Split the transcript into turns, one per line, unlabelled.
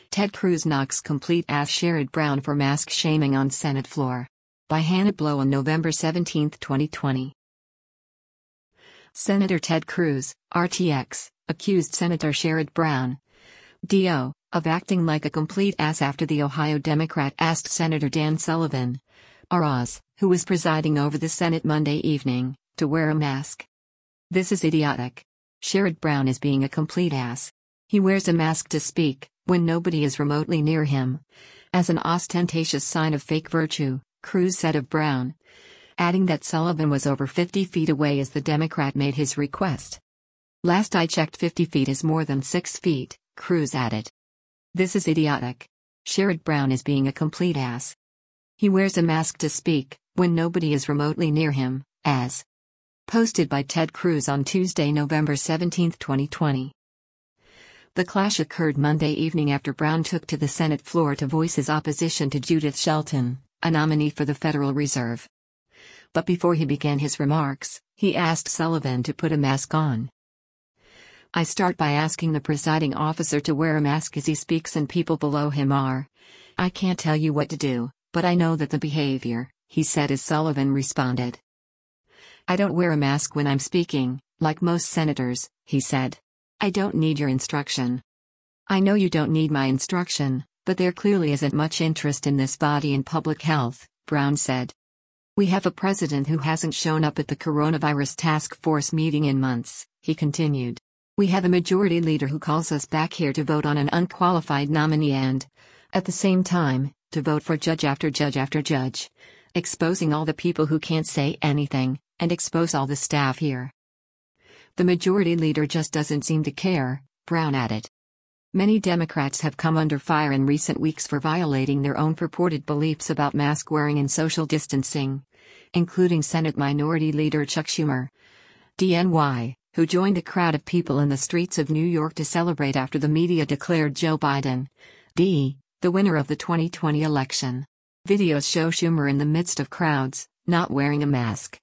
Ted Cruz knocks complete ass Sherrod Brown for mask shaming on Senate floor. By Hannah Blow on November 17, 2020. Senator Ted Cruz, RTX, accused Senator Sherrod Brown, DO, of acting like a complete ass after the Ohio Democrat asked Senator Dan Sullivan, ROZ, who was presiding over the Senate Monday evening, to wear a mask. This is idiotic. Sherrod Brown is being a complete ass. He wears a mask to speak, when nobody is remotely near him, as an ostentatious sign of fake virtue, Cruz said of Brown, adding that Sullivan was over 50 feet away as the Democrat made his request. Last I checked, 50 feet is more than 6 feet, Cruz added. This is idiotic. Sherrod Brown is being a complete ass. He wears a mask to speak, when nobody is remotely near him, as posted by Ted Cruz on Tuesday, November 17, 2020. The clash occurred Monday evening after Brown took to the Senate floor to voice his opposition to Judith Shelton, a nominee for the Federal Reserve. But before he began his remarks, he asked Sullivan to put a mask on. I start by asking the presiding officer to wear a mask as he speaks and people below him are. I can't tell you what to do, but I know that the behavior, he said as Sullivan responded. I don't wear a mask when I'm speaking, like most senators, he said. I don't need your instruction. I know you don't need my instruction, but there clearly isn't much interest in this body in public health, Brown said. We have a president who hasn't shown up at the coronavirus task force meeting in months, he continued. We have a majority leader who calls us back here to vote on an unqualified nominee and, at the same time, to vote for judge after judge after judge, exposing all the people who can't say anything, and expose all the staff here. The majority leader just doesn't seem to care, Brown added. Many Democrats have come under fire in recent weeks for violating their own purported beliefs about mask wearing and social distancing, including Senate Minority Leader Chuck Schumer, DNY, who joined a crowd of people in the streets of New York to celebrate after the media declared Joe Biden, the winner of the 2020 election. Videos show Schumer in the midst of crowds, not wearing a mask.